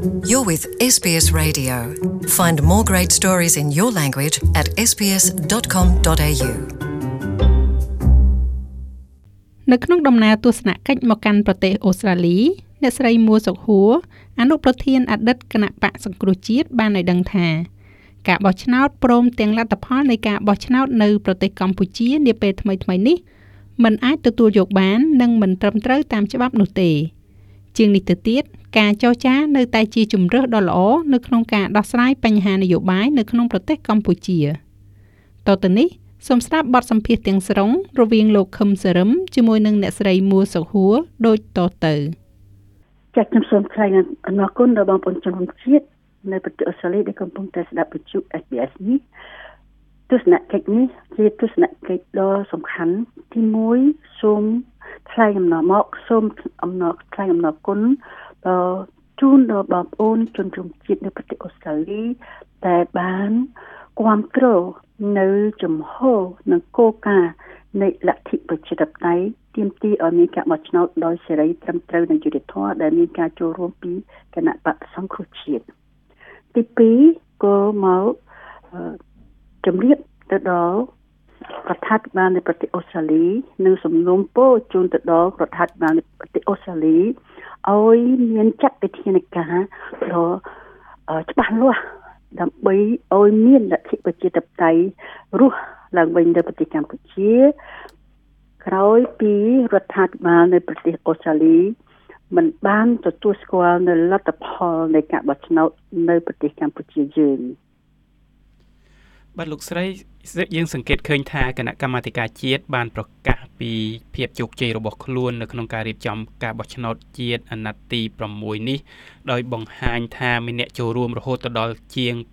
You're with SBS Radio. Find more great stories in your language at sbs.com.au. នៅក្នុងដំណើរទស្សនកិច្ចមកកាន់ប្រទេសអូស្ត្រាលីអ្នកស្រីមួសុខហួរអនុប្រធានអតីតគណៈបកសង្គ្រោះជាតិបានឲ្យដឹងថាការបោះឆ្នោតព្រមទាំងលទ្ធផលនៃការបោះឆ្នោតនៅប្រទេសកម្ពុជានាពេលថ្មីៗនេះមិនអាចទទួលយកបាននិងមិនត្រឹមត្រូវតាមច្បាប់នោះទេជាងនេះទៅទៀតការចរចានៅតែជាជម្រើសដ៏ល្អនៅក្នុងការដោះស្រាយបញ្ហានយោបាយនៅក្នុងប្រទេសកម្ពុជាតទៅនេះសូមស្ដាប់បទសម្ភាសន៍ទាំងស្រុងរវាងលោកខឹមសរឹមជាមួយនឹងអ្នកស្រីមួសុខហួរដូចតទៅចា៎ខ្ញុំសូមថ្លែងអំណរគុណដល់បងប្អូនជនជាតិនៅប្រទេសអូស្ត្រាលីដែលកំពុងតែស្ដាប់វិទ្យុ SBS នេះទស្សនកិច្ចនេះជាទស្សនកិច្ចដ៏សំខាន់ទី1សូមថ្លែងអំណរមកសូមថ្លែងអំណរគុណដល់ជូនដល់បងប្អូនជនជាតិនៅប្រទេសអូស្ត្រាលីដែលបានគាំទ្រនៅជំហរនិងគោលការណ៍នៃលទ្ធិប្រជាធិបតេយ្យទាមទារឲ្យមានការបោះឆ្នោតដោយសេរីត្រឹមត្រូវនិងយុត្តិធម៌ដែលមានការចូលរួមពីគណៈបកសង្គ្រោះជាតិទី2ក៏មកជំរាបទៅដល់រដ្ឋាភិបាលនៃប្រទេសអូស្ត្រាលីនិងសំណូមពរជូនទៅដល់រដ្ឋាភិបាលនៃប្រទេសអូស្ត្រាលីឲ្យមានចាត់វិធានការដ៏ច្បាស់លាស់ដើម្បីឲ្យមានលទ្ធិប្រជាធិបតេយ្យរស់ឡើងវិញនៅប្រទេសកម្ពុជាក្រោយពីរដ្ឋាភិបាលនៅប្រទេសអូស្ត្រាលីមិនបានទទួលស្គាល់នៅលទ្ធផលនៃការបោះឆ្នោតនៅប្រទេសកម្ពុជាយើងបាទលោកស្រីយើងសង្កេតឃើញថាគណៈកម្មាធិការជាតិបានប្រកាសពីភាពជោគជ័យរបស់ខ្លួននៅក្នុងការរៀបចំការបោះឆ្នោតជាតិអាណត្តិទី6នេះដោយបង្ហាញថាមានអ្នកចូលរួមរហូតដល់ជាង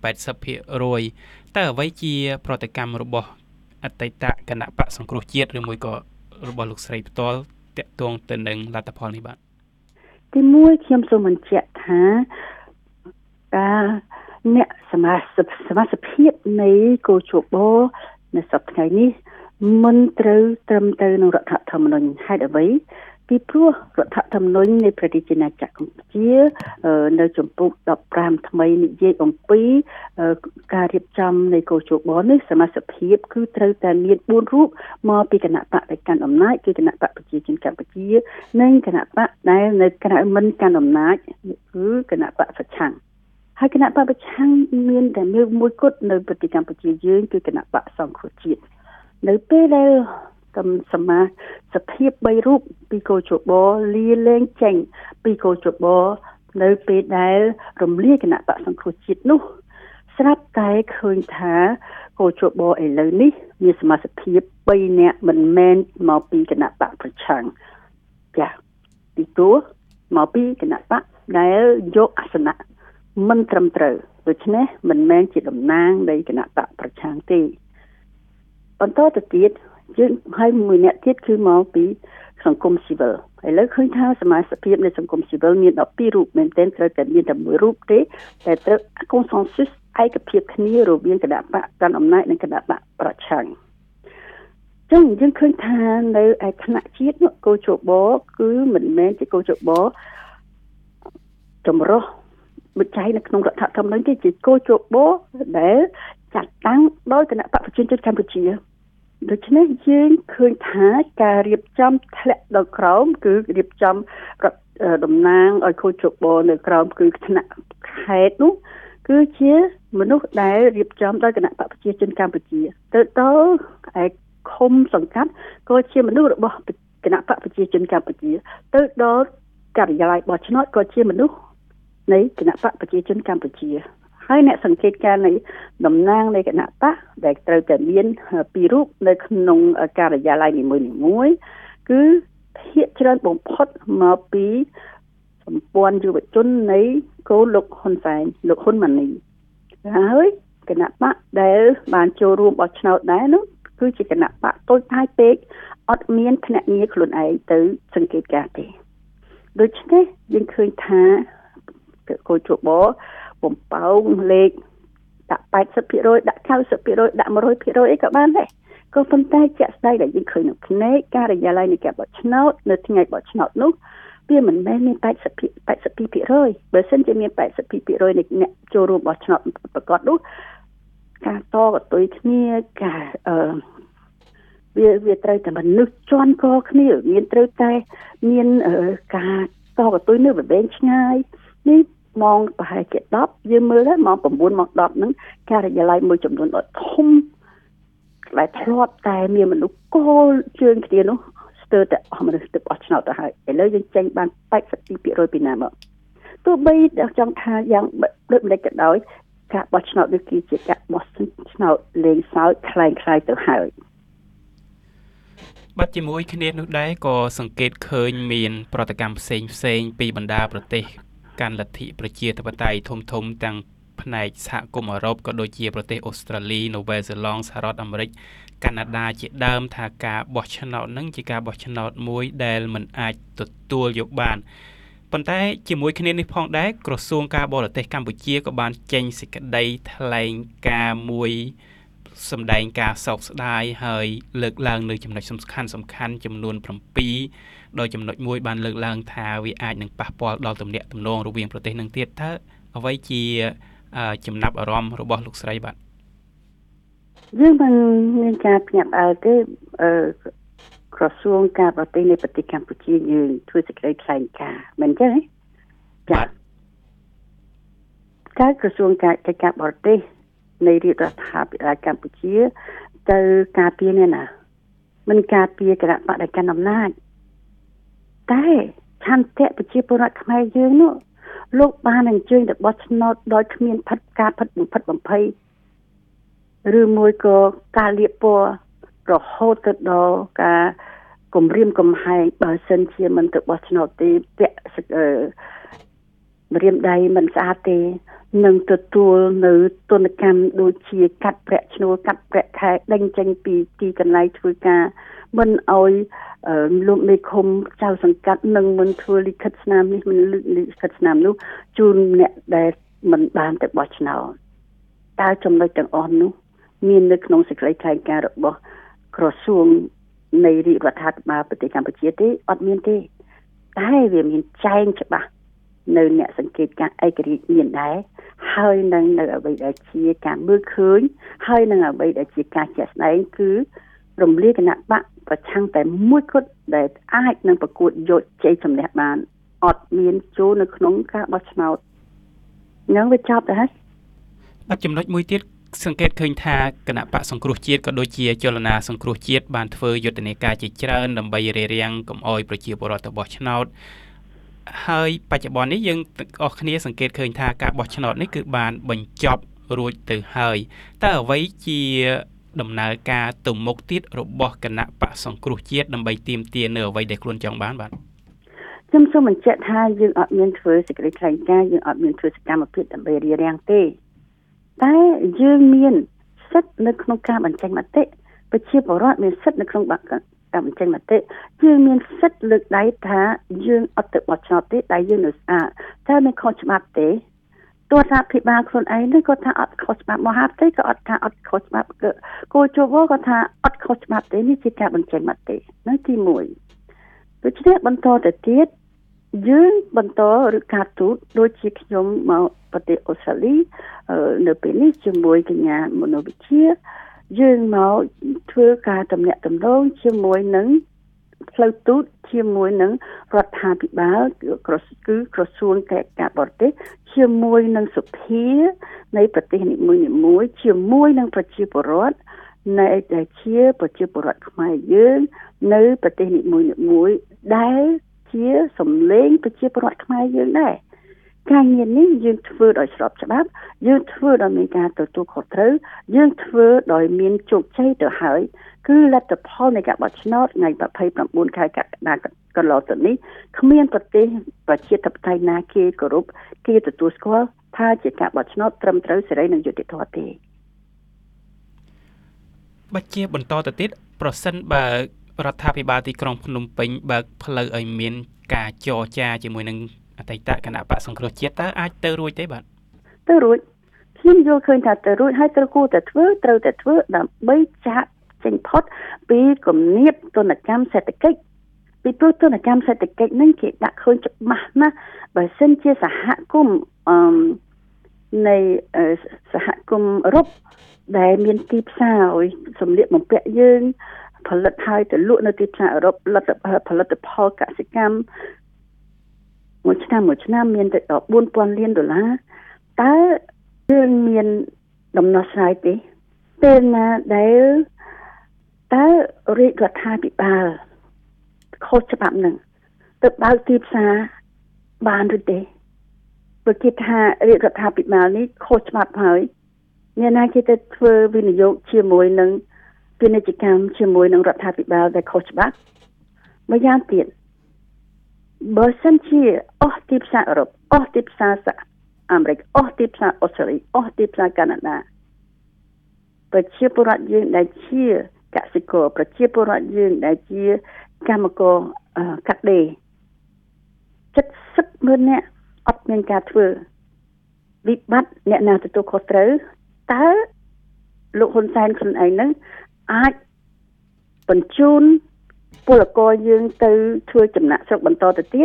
80% តើអ្វីជាប្រតិកម្មរបស់អតីតគណៈបកសង្គ្រោះជាតិឬមួយក៏របស់លោកស្រីផ្ទាល់តាក់ទងទៅនឹងលទ្ធផលនេះបាទទី1ខ្ញុំសូមបញ្ជាក់ថាការអ្នកសមាជិកភាពនៃកោជបនៅសប្តាហ៍នេះមិនត្រូវត្រឹមត្រូវនឹងរដ្ឋធម្មនុញ្ញហេតុអ្វីពីព្រោះរដ្ឋធម្មនុញ្ញនៃប្រទេសណាចក្រកម្ពុជានៅចំពុក15ថ្មីនិយាយអំពីការរៀបចំនៃកោជបនេះសមាជិកភាពគឺត្រូវតែមាន4រូបមកពីគណៈបកដែលកាន់អំណាចគឺគណៈបកប្រជាជនកម្ពុជានិងគណៈបកដែលនៅក្រៅមិនកាន់អំណាចគឺគណៈបកប្រឆាំងហើយគណៈបកប្រឆាំងមានតែមួយគត់នៅប្រទេសកម្ពុជាយើងគឺគណៈបកសង្គ្រោះជាតិនៅពេលដែលសមាជិកភាព3រូបពីកោជបលាលែងចេញពីកោជបនៅពេលដែលរំលាយគណៈបកសង្គ្រោះជាតិនោះស្រាប់តែឃើញថាកោជបឥឡូវនេះមានសមាជិកភាព3នាក់មិនមែនមកពីគណៈបកប្រឆាំងចា៎ពីព្រោះមកពីគណៈបកដែលយកអាសនៈមិនត្រឹមត្រូវដូច្នេះមិនមែនជាតំណាងនៃគណៈបកប្រឆាំងទេបន្តទៅទៀតយើងឲ្យមួយអ្នកទៀតគឺមកពីសង្គមស៊ីវិលឥឡូវឃើញថាសមាជិកភាពនៃសង្គមស៊ីវិលមាន12រូបមែនទែនត្រូវតែមានតែមួយរូបទេតែត្រូវ consensus ឯកភាពគ្នារវាងគណៈបកកាន់អំណាចនិងគណៈបកប្រឆាំងចឹងយើងឃើញថានៅឯថ្នាក់ជាតិនោះកោជបគឺមិនមែនជាកោជបចម្រុះវិច័យនៅក្នុងរដ្ឋធម្មនុញ្ញទេជាកោជបដែលចាត់តាំងដោយគណៈបកប្រជាជនកម្ពុជាដូច្នេះយើងឃើញថាការរៀបចំធ្លាក់ដល់ក្រោមគឺរៀបចំតំណាងឲ្យកោជបនៅក្រោមគឺថ្នាក់ខេត្តនោះគឺជាមនុស្សដែលរៀបចំដោយគណៈបកប្រជាជនកម្ពុជាទៅដល់ឯឃុំសង្កាត់ក៏ជាមនុស្សរបស់គណៈបកប្រជាជនកម្ពុជាទៅដល់ការិយាល័យបោះឆ្នោតក៏ជាមនុស្សនៃគណៈបកប្រជាជនកម្ពុជាហើយអ្នកសង្កេតការណ៍នៃតំណាងនៃគណៈបកដែលត្រូវតែមាន2រូបនៅក្នុងការិយាល័យនីមួយៗគឺភាគច្រើនបំផុតមកពីសម្ព័ន្ធយុវជននៃកូនលោកហ៊ុនសែនលោកហ៊ុនម៉ាណីហើយគណៈបកដែលបានចូលរួមបោះឆ្នោតដែរនោះគឺជាគណៈបកតូចតាចពេកអត់មានភ្នាក់ងារខ្លួនឯងទៅសង្កេតការណ៍ទេដូច្នេះយើងឃើញថាកោជបបំផោងលេខដាក់ 80% ដាក់ 90% ដាក់ 100% អីក៏បានដែរក៏ប៉ុន្តែជាក់ស្ដែងដែលយើងឃើញនៅផ្នែកការិយាល័យនៃការបោះឆ្នោតនៅថ្ងៃបោះឆ្នោតនោះវាមិនមែនមាន82%បើសិនជាមាន82% នៃអ្នកចូលរួមបោះឆ្នោតប្រកបនោះការតកតុយគ្នាការវាត្រូវតែមនុស្សជាន់កគ្នាមានត្រូវតែមានការតកតុយនៅវែងឆ្ងាយនេះម៉ោងប្រហែលជា10យើងមើលហើយម៉ោង9ម៉ោង10ហ្នឹងការិយាល័យមួយចំនួនដ៏ធំដែលធ្លាប់តែមានមនុស្សគោលជើងគ្នានោះស្ទើរតែអស់មនុស្សទៅបោះឆ្នោតទៅហើយឥឡូវយើងចេញបាន82%ពីណាមកទោះបីចង់ថាយ៉ាងដូចមិនក៏ដោយការបោះឆ្នោតនេះគឺជាការបោះឆ្នោតលេងសើចคล้ายៗទៅហើយបាត់ជាមួយគ្នានោះដែរក៏សង្កេតឃើញមានប្រតិកម្មផ្សេងពីបណ្ដាប្រទេសកាន់លទ្ធិប្រជាធិបតេយ្យធំទាំងផ្នែកសហគមន៍អឺរ៉ុបក៏ដូចជាប្រទេសអូស្ត្រាលីនូវែលសេឡង់សហរដ្ឋអាមេរិកកាណាដាជាដើមថាការបោះឆ្នោតនឹងជាការបោះឆ្នោតមួយដែលមិនអាចទទួលយកបានប៉ុន្តែជាមួយគ្នានេះផងដែរក្រសួងការបរទេសកម្ពុជាក៏បានចេញសេចក្តីថ្លែងការណ៍មួយសម្ដែងការសោកស្ដាយហើយលើកឡើងនៅចំណុចសំខាន់ចំនួន7ដោយចំណុចមួយបានលើកឡើងថាវាអាចនឹងប៉ះពាល់ដល់ទំនាក់ទំនងរវាងប្រទេសនឹងទៀតតើអ្វីជាចំណាប់អារម្មណ៍របស់លោកស្រីបាទយើងមិនមានការភ្ញាក់ផ្អើលទេក្រសួងការបរទេសនៃប្រទេសកម្ពុជាយើងធ្វើសេចក្តីថ្លែងការណ៍មិនចឹងទេចា៎ការក្រសួងការបរទេសនៃរដ្ឋាភិបាលកម្ពុជាទៅការពារនេះណាមិនការពារគណៈបកដែលកាន់អំណាចតែឆន្ទៈប្រជាពលរដ្ឋខ្មែរយើងនោះលោកបានអញ្ជើញទៅបោះឆ្នោតដោយគ្មានការផិតបំភ័យឬមួយក៏ការលៀបពណ៌រហូតទៅដល់ការគំរាមកំហែងបើសិនជាមិនទៅបោះឆ្នោតទេពាក់ម្រាមដៃមិនស្អាតទេនឹងទទួលនៅទណ្ឌកម្មដូចជាកាត់ប្រាក់ឈ្នួលកាត់ប្រាក់ខែដេញចេញពីទីកន្លែងធ្វើការមិនអោយលោកមេឃុំចៅសង្កាត់នឹងមិនធ្វើលិខិតស្នាមនេះមិនលិខិតស្នាមនោះជូនអ្នកដែលមិនបានទៅបោះឆ្នោតតើចំណុចទាំងអស់នោះមាននៅក្នុងសេចក្តីថ្លែងការណ៍របស់ក្រសួងនៃរដ្ឋាភិបាលប្រទេសកម្ពុជាទេអត់មានទេតែវាមានចែងច្បាស់នៅអ្នកសង្កេតការឯករាជ្យមានដែរហើយនឹងនៅអ្វីដែលជាការមើលឃើញហើយនឹងអ្វីដែលជាការជាក់ស្ដែងគឺរំលាយគណៈបកប្រឆាំងតែមួយគត់ដែលអាចនឹងប្រកួតយកជ័យជំនះបានអត់មានចូលនៅក្នុងការបោះឆ្នោតនឹងវាចប់ទៅហើយបាត់ចំណុចមួយទៀតសង្កេតឃើញថាគណៈបកសង្គ្រោះជាតិក៏ដូចជាចលនាសង្គ្រោះជាតិបានធ្វើយុទ្ធនាការជាច្រើនដើម្បីរារាំងកុំអោយប្រជាពលរដ្ឋទៅបោះឆ្នោតហើយបច្ចុប្បន្ននេះយើងទាំងអស់គ្នាសង្កេតឃើញថាការបោះឆ្នោតនេះគឺបានបញ្ចប់រួចទៅហើយតើអ្វីជាដំណើរការទៅមុខទៀតរបស់គណៈបកសង្គ្រោះជាតិដើម្បីទាមទារនៅអ្វីដែលខ្លួនចង់បានបាទខ្ញុំសូមបញ្ជាក់ថាយើងអត់មានធ្វើសេចក្តីថ្លែងការណ៍យើងអត់មានធ្វើសកម្មភាពដើម្បីរារាំងទេតែយើងមានសិទ្ធិនៅក្នុងការបញ្ចេញមតិប្រជាពលរដ្ឋមានសិទ្ធិនៅក្នុងការបញ្ចេញមតិយើងមានសិទ្ធិលើកដៃថាយើងអត់ទៅបោះឆ្នោតទេតែយើងនៅស្អាតតែមិនខុសច្បាប់ទេទោះថាភិបាលខ្លួនឯងនេះក៏ថាអត់ខុសច្បាប់មហាផ្ទៃក៏អត់ថាអត់ខុសច្បាប់គោជវក៏ថាអត់ខុសច្បាប់ទេនេះជាការបញ្ចេញមតិនៅទី1ដូច្នេះបន្តទៅទៀតយើងបន្តឬការទូតដូចជាខ្ញុំមកប្រទេសអូស្ត្រាលីនៅពេលនេះជាមួយកញ្ញាមនោវិជ្ជាយើងមកធ្វើការទំនាក់ទំនងជាមួយនឹងផ្លូវទូតជាមួយនឹងរដ្ឋាភិបាលគឺក្រសួងការបរទេសជាមួយនឹងសភានៃប្រទេសនីមួយៗជាមួយនឹងប្រជាពលរដ្ឋនៃដែលជាប្រជាពលរដ្ឋខ្មែរយើងនៅប្រទេសនីមួយៗដែលជាសម្លេងប្រជាពលរដ្ឋខ្មែរយើងដែរការងារនេះយើងធ្វើដោយស្របច្បាប់យើងធ្វើដោយមានការទទួលខុសត្រូវយើងធ្វើដោយមានជោគជ័យទៅហើយគឺលទ្ធផលនៃការបោះឆ្នោតថ្ងៃ29ខែកក្កដាកន្លងទៅនេះគ្មានប្រទេសប្រជាធិបតេយ្យណាគេគោរពគេទទួលស្គាល់ថាជាការបោះឆ្នោតត្រឹមត្រូវសេរីនិងយុត្តិធម៌ទេបើជាបន្តទៅទៀតប្រសិនបើរដ្ឋាភិបាលទីក្រុងភ្នំពេញបើកផ្លូវឲ្យមានការចរចាជាមួយនឹងអតីតគណៈបកសង្គ្រោះជាតិតើអាចទៅរួចទេបាទទៅរួចខ្ញុំយល់ឃើញថាទៅរួចហើយត្រូវតែធ្វើដើម្បីចាក់ចេញផុតពីគំនាបទណ្ឌកម្មសេដ្ឋកិច្ចពីព្រោះទនកម្មសេដ្ឋកិច្ចហ្នឹងគេដាក់ឃើញច្បាស់ណាស់បើសិនជាសហគមន៍នៃសហគមន៍អឺរ៉ុបដែលមានទីផ្សារឲ្យសម្លៀកបំពាក់យើងផលិតហើយទៅលក់នៅទីផ្សារអឺរ៉ុបផលិតផលកសិកម្មមួយឆ្នាំមានទៅដល់$4,000 លានតើយើងមានដំណោះស្រាយទេពេលណាដែលតើរាជរដ្ឋាភិបាលខុសច្បាប់នឹងទៅបើកទីផ្សារបានឬទេព្រោះគេថារាជរដ្ឋាភិបាលនេះខុសច្បាប់ហើយអ្នកណាគេទៅធ្វើវិនិយោគជាមួយនឹងពាណិជ្ជកម្មជាមួយនឹងរដ្ឋាភិបាលដែលខុសច្បាប់មួយយ៉ាងទៀតបើសិនជាអស់ទីផ្សារអឺរ៉ុបអស់ទីផ្សារអាមេរិកអស់ទីផ្សារអូស្ត្រាលីអស់ទីផ្សារកាណាដាប្រជាពលរដ្ឋយើងដែលជាកសិករប្រជាពលរដ្ឋយើងដែលជាកម្មករកាត់ដេរ70,000 នាក់អត់មានការធ្វើវិបត្តិអ្នកណាទទួលខុសត្រូវតើលោកហ៊ុនសែនខ្លួនឯងនឹងអាចបញ្ជូនពលករយើងទៅធ្វើចំណាក់ស្រុកបន្តទៅទៀត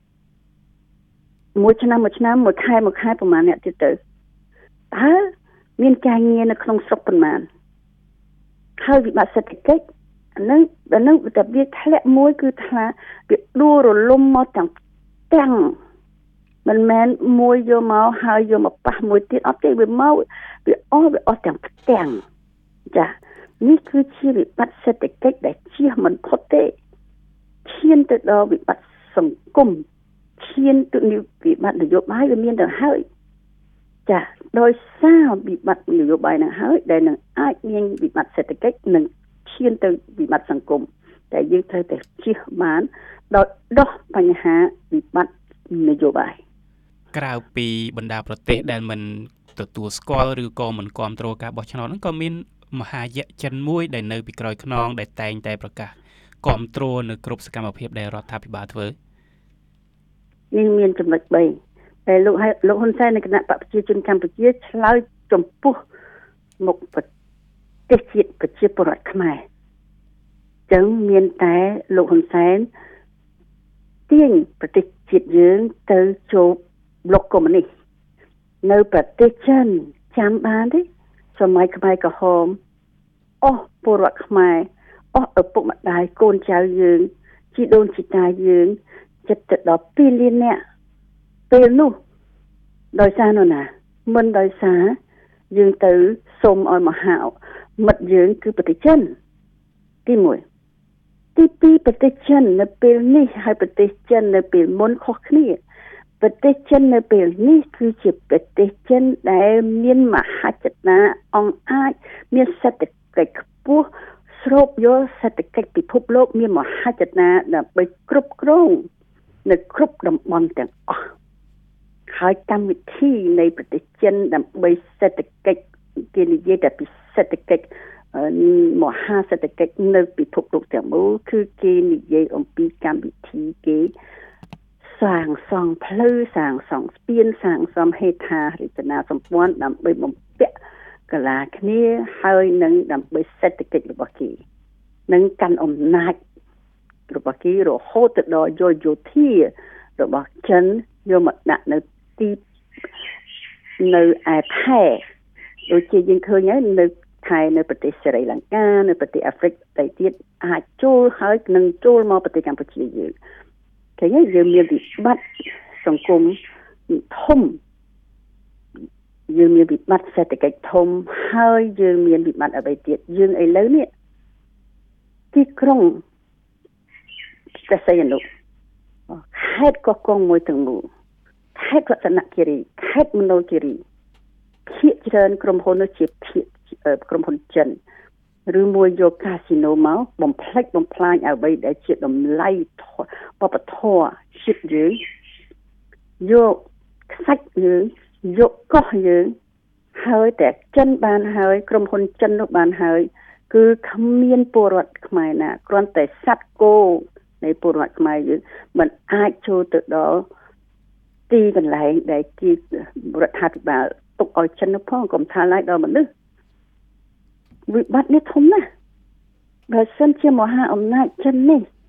មួយឆ្នាំមួយខែប្រហែលអ្នកទៀតទៅតើមានការងារនៅក្នុងស្រុកប៉ុន្មានហើយវិបត្តិសេដ្ឋកិច្ចហ្នឹងតែវាធ្លាក់មួយគឺថាវាដួលរលំមកទាំងមិនមែនមួយយកមកហើយយកមកប៉ះមួយទៀតអត់ទេវាមកវាអស់ទាំងផ្ទាំងចានេះគឺជាវិបត្តិសេដ្ឋកិច្ចដែលជៀសមិនផុតទេឈានទៅដល់វិបត្តិសង្គមឈានទៅវិបត្តិនយោបាយវាមានទៅហើយចាដោយសារវិបត្តិនយោបាយនឹងហើយដែលនឹងអាចមានវិបត្តិសេដ្ឋកិច្ចនិងឈានទៅវិបត្តិសង្គមតែយើងត្រូវតែជៀសបានដោយដោះបញ្ហាវិបត្តិនយោបាយក្រៅពីបណ្ដាប្រទេសដែលមិនទទួលស្គាល់ឬក៏មិនគាំទ្រការបោះឆ្នោតហ្នឹងក៏មានមហាយៈចិនមួយដែលនៅពីក្រោយខ្នងដែលតែងតែប្រកាសគាំទ្រនៅគ្រប់សកម្មភាពដែលរដ្ឋាភិបាលធ្វើនេះមានចំណុច3តែលោកហ៊ុនសែននៃគណៈបកប្រជាជនកម្ពុជាឆ្លើយចំពោះមុខប្រទេសជាតិប្រជាពលរដ្ឋខ្មែរចឹងមានតែលោកហ៊ុនសែនទាញប្រទេសជាតិយើងទៅចូលប្លុកកុម្មុយនីសនៅប្រទេសចិនចាំបានទេសម័យខ្មែរក្រហមអស់ពលរដ្ឋខ្មែរអស់ឪពុកម្ដាយកូនចៅយើងជីដូនជីតាយើងចិត្តទៅដល់2 លាននាក់ពេលនោះដោយសារនោះណាមិនដោយសារយើងទៅសុំឲ្យមហាមិត្តយើងគឺប្រទេសចិនទី1ទី2ប្រទេសចិននៅពេលនេះហើយប្រទេសចិននៅពេលមុនខុសគ្នាប្រទេសចិននៅពេលនេះគឺជាប្រទេសចិនដែលមានមហិច្ឆតាអង្គអាចមានសេដ្ឋកិច្ចខ្ពស់ស្រូបយកសេដ្ឋកិច្ចពិភពលោកមានមហិច្ឆតាដើម្បីគ្រប់គ្រងនៅគ្រប់តំបន់ទាំងអស់ហើយកម្មវិធីនៃប្រទេសចិនដើម្បីសេដ្ឋកិច្ចគេនិយាយតែពីសេដ្ឋកិច្ចមហាសេដ្ឋកិច្ចនៅពិភពលោកទាំងមូលគឺគេនិយាយអំពីកម្មវិធីគេសាងសង់ផ្លូវសាងសង់ស្ពានសាងសង់ហេដ្ឋារចនាសម្ព័ន្ធដើម្បីបំពាក់កលាគ្នាហើយនឹងដើម្បីសេដ្ឋកិច្ចរបស់គេនឹងកាន់អំណាចរបស់គេរហូតទៅដល់យោធារបស់ចិនយកមកដាក់នៅទីនៅឯថៃដូចជាយើងឃើញហើយនៅថៃនៅប្រទេសស្រីលង្កានៅប្រទេសអាហ្វ្រិកតែទៀតអាចចូលហើយនឹងចូលមកប្រទេសកម្ពុជាយើងឃើញយើងមានវិបត្តិសង្គមធំយើងមានវិបត្តិសេដ្ឋកិច្ចធំហើយយើងមានវិបត្តិអ្វីទៀតយើងឥឡូវនេះទីក្រុងព្រះសីហនុខេត្តកោះកុងមួយទាំងមូលខេត្តរតនគិរីខេត្តមណ្ឌលគិរីភាគច្រើនក្រុមហ៊ុននោះជាក្រុមហ៊ុនចិនឬមួយយកកាស៊ីណូមកបំផ្លិចបំផ្លាញអ្វីដែលជាតម្លៃវប្បធម៌ជាតិយើងយកខ្សាច់យើងយកកោះយើងហើយតែចិនបានហើយក្រុមហ៊ុនចិននោះបានហើយគឺគ្មានពលរដ្ឋខ្មែរណាគ្រាន់តែសត្វគោនៃពលរដ្ឋខ្មែរយើងមិនអាចចូលទៅដល់ទីកន្លែងដែលជារដ្ឋាភិបាលទុកឲ្យចិននោះផងកុំថាឡើយដល់មនុស្សវិបត្តិនេះធំណាស់បើសិនជាមហាអំណាចចិននេះ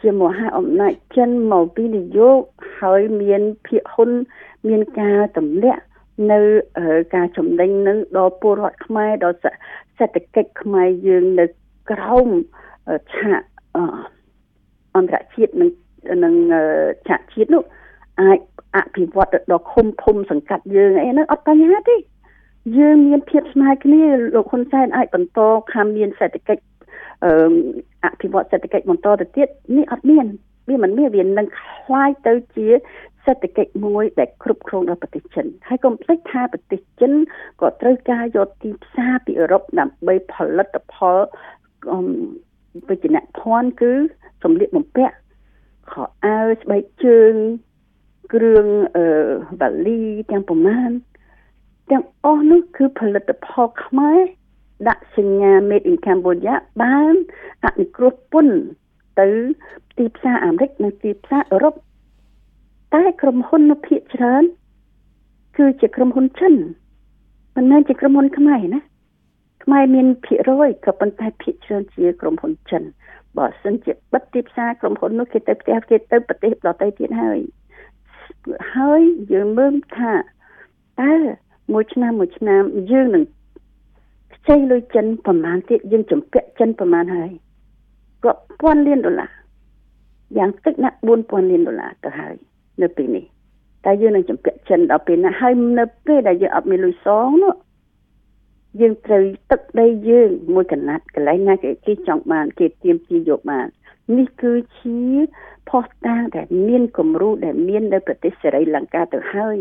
ជាមហាអំណាចចិនមកវិនិយោគហើយមានភាគហ៊ុនមានការទម្លាក់នៅការចំណេញនឹងដល់ពលរដ្ឋខ្មែរដល់សេដ្ឋកិច្ចខ្មែរយើងនៅក្រោមឆាកអន្តរជាតិនិងឆាកជាតិនោះអាចអភិវឌ្ឍទៅដល់ឃុំភូមិសង្កាត់យើងអីហ្នឹងអត់បញ្ហាទេយើងមានភាពស្មើគ្នាលោកហ៊ុនសែនអាចបន្តខាងមានសេដ្ឋកិច្ចអភិវឌ្ឍសេដ្ឋកិច្ចបន្តទៅទៀតនេះអត់មានវាមិនមានវានឹងคล้ายទៅជាសេដ្ឋកិច្ចមួយដែលគ្រប់គ្រងដោយប្រទេសចិនហើយកុំភ្លេចថាប្រទេសចិនក៏ត្រូវការយកទីផ្សារពីអឺរ៉ុបដើម្បីផលិតផលវិជ្ជាភ័ណ្ឌគឺសម្លៀកបំពាក់ខោអាវស្បែកជើងគ្រឿងវ៉ាលីទាំងប្រមាណទាំងអស់នោះគឺផលិតផលខ្មែរដាក់សញ្ញា Made in Cambodia បានអនុគ្រោះពន្ធទៅទីផ្សារអាមេរិកនិងទីផ្សារអឺរ៉ុបតែក្រុមហ៊ុននៅភាគច្រើនគឺជាក្រុមហ៊ុនចិនមិនមែនជាក្រុមហ៊ុនខ្មែរណាខ្មែរមានភាគរយក៏ប៉ុន្តែភាគច្រើនជាក្រុមហ៊ុនចិនបើសិនជាបិទទីផ្សារក្រុមហ៊ុននោះគេទៅផ្ទះគេទៅប្រទេសដទៃទៀតហើយយើងមើលថាតើមួយឆ្នាំយើងនឹងខ្ចីលុយចិនប្រមាណទៀតយើងជំពាក់ចិនប្រមាណហើយរាប់ពាន់លានដុល្លារយ៉ាងតិចណាស់$4,000 លានទៅហើយនៅពេលនេះតែយើងនឹងជំពាក់ចិនដល់ពេលណាហើយនៅពេលដែលយើងអត់មានលុយសងនោះយើងត្រូវទឹកដីយើងមួយកណាត់កន្លែងណាគេចង់បានគេទាមទារយកបាននេះគឺជាផុសតាងដែលមានគំរូដែលមាននៅប្រទេសសេរីលង្កាទៅហើយ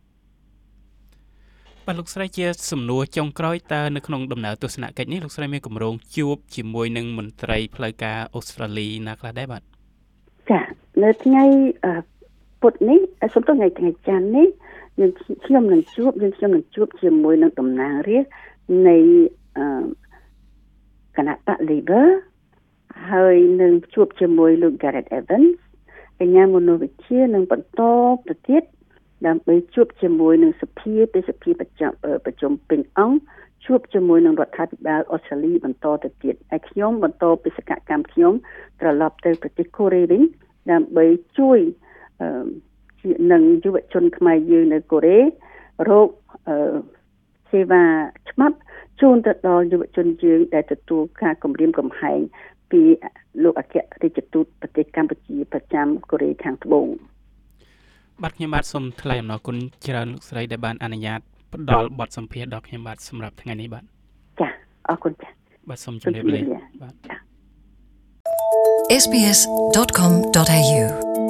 បាទលោកស្រីជាសំណួរចុងក្រោយតើនៅក្នុងដំណើរទស្សនកិច្ចនេះលោកស្រីមានគម្រោងជួបជាមួយនឹងមន្ត្រីផ្លូវការអូស្ត្រាលីណាខ្លះដែរបាទចានៅថ្ងៃពុធនេះសូមទោសថ្ងៃច័ន្ទនេះខ្ញុំនឹងជួបជាមួយនឹងតំណាងរាស្ត្រនៃគណៈបក Labor ហើយនឹងជួបជាមួយលោក Gareth Evans កញ្ញាមនោវិជ្ជានឹងបន្តទៅទៀតដើម្បីជួបជាមួយនឹងសភាប្រជុំពេញអង្គជួបជាមួយនឹងរដ្ឋាភិបាលអូស្ត្រាលីបន្តទៅទៀតហើយខ្ញុំបន្តបេសកកម្មខ្ញុំត្រឡប់ទៅប្រទេសកូរ៉េវិញដើម្បីជួយនឹងយុវជនខ្មែរយើងនៅកូរ៉េរកសេវាច្បាប់ជូនទៅដល់យុវជនយើងដែលទទួលការគំរាមកំហែងពីលោកអគ្គរដ្ឋទូតប្រទេសកម្ពុជាប្រចាំកូរ៉េខាងត្បូងបាទខ្ញុំបាទសូមថ្លែងអំណរគុណច្រើនលោកស្រីដែលបានអនុញ្ញាតផ្ដល់បទសម្ភាសន៍ដល់ខ្ញុំបាទសម្រាប់ថ្ងៃនេះបាទចាអរគុណចាបាទសូមជម្រាបលាបាទ sbs.com.au